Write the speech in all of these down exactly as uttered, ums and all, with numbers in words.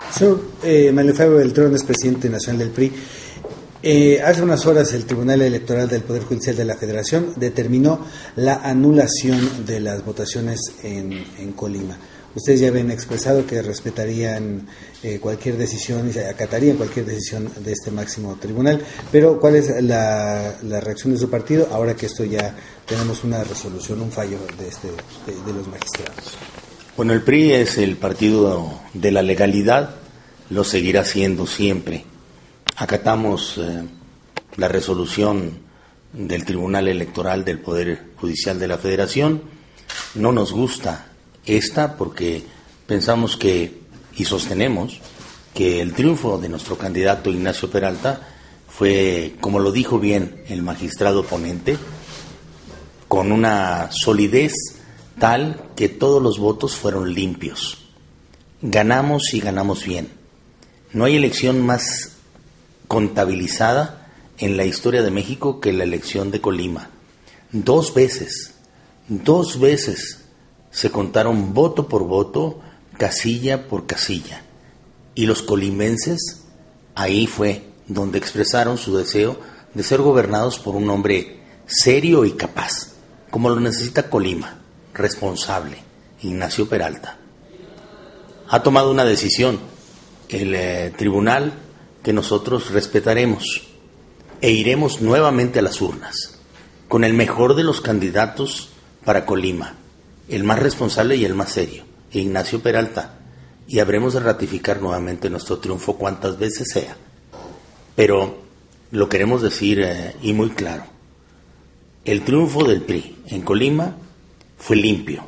Señor eh, Manuel Fabio Beltrán es presidente nacional del P R I. Eh, hace unas horas el Tribunal Electoral del Poder Judicial de la Federación determinó la anulación de las votaciones en, en Colima. Ustedes ya habían expresado que respetarían eh, cualquier decisión y se acatarían cualquier decisión de este máximo tribunal, pero ¿cuál es la, la reacción de su partido ahora que esto ya tenemos una resolución, un fallo de, este, de, de los magistrados? Bueno, el P R I es el partido de la legalidad, lo seguirá siendo siempre. Acatamos eh, la resolución del Tribunal Electoral del Poder Judicial de la Federación. No nos gusta esta porque pensamos que, y sostenemos, que el triunfo de nuestro candidato Ignacio Peralta fue, como lo dijo bien el magistrado ponente, con una solidez tal que todos los votos fueron limpios. Ganamos y ganamos bien. No hay elección más contabilizada en la historia de México que la elección de Colima. Dos veces, dos veces se contaron voto por voto, casilla por casilla. Y los colimenses, ahí fue donde expresaron su deseo de ser gobernados por un hombre serio y capaz, como lo necesita Colima, responsable, Ignacio Peralta. Ha tomado una decisión, el eh, tribunal, que nosotros respetaremos e iremos nuevamente a las urnas con el mejor de los candidatos para Colima, el más responsable y el más serio, Ignacio Peralta, y habremos de ratificar nuevamente nuestro triunfo cuantas veces sea. Pero lo queremos decir eh, y muy claro, el triunfo del P R I en Colima fue limpio.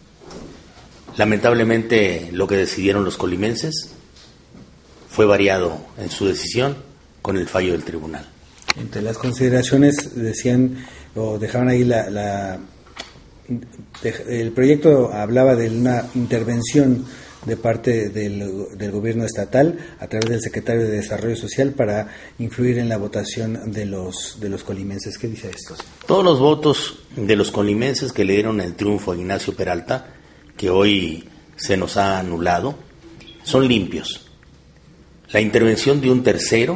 Lamentablemente lo que decidieron los colimenses fue variado en su decisión con el fallo del tribunal. Entre las consideraciones decían, o dejaban ahí la, la de, el proyecto hablaba de una intervención de parte del, del gobierno estatal a través del secretario de Desarrollo Social para influir en la votación de los de los colimenses. ¿Qué dice esto? Todos los votos de los colimenses que le dieron el triunfo a Ignacio Peralta, que hoy se nos ha anulado, son limpios. La intervención de un tercero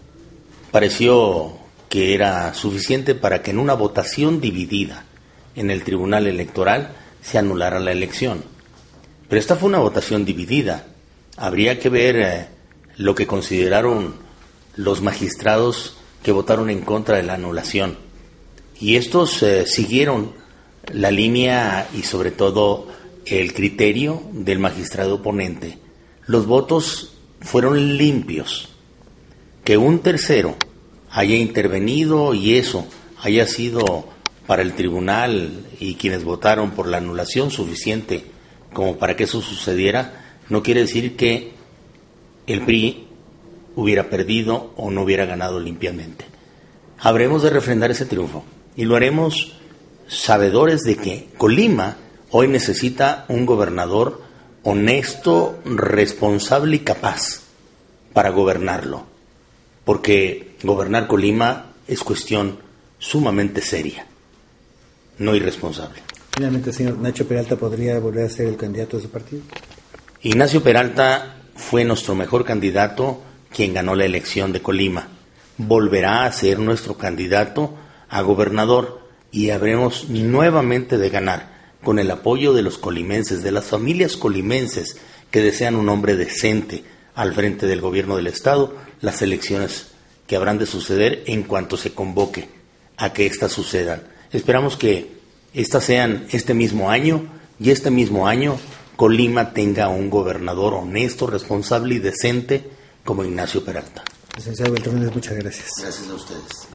pareció que era suficiente para que en una votación dividida en el Tribunal Electoral se anulara la elección. Pero esta fue una votación dividida. Habría que ver eh, lo que consideraron los magistrados que votaron en contra de la anulación. Y estos eh, siguieron la línea y sobre todo el criterio del magistrado ponente. Los votos fueron limpios. Que un tercero haya intervenido y eso haya sido para el tribunal y quienes votaron por la anulación suficiente como para que eso sucediera, no quiere decir que el P R I hubiera perdido o no hubiera ganado limpiamente. Habremos de refrendar ese triunfo y lo haremos sabedores de que Colima hoy necesita un gobernador honesto, responsable y capaz para gobernarlo, porque gobernar Colima es cuestión sumamente seria, no irresponsable. Finalmente, señor, ¿Nacho Peralta podría volver a ser el candidato de su partido? Ignacio Peralta fue nuestro mejor candidato, quien ganó la elección de Colima. Volverá a ser nuestro candidato a gobernador y habremos nuevamente de ganar con el apoyo de los colimenses, de las familias colimenses que desean un hombre decente al frente del gobierno del Estado, las elecciones que habrán de suceder en cuanto se convoque a que éstas sucedan. Esperamos que estas sean este mismo año y este mismo año Colima tenga un gobernador honesto, responsable y decente como Ignacio Peralta. Licenciado Beltrán, muchas gracias. Gracias a ustedes.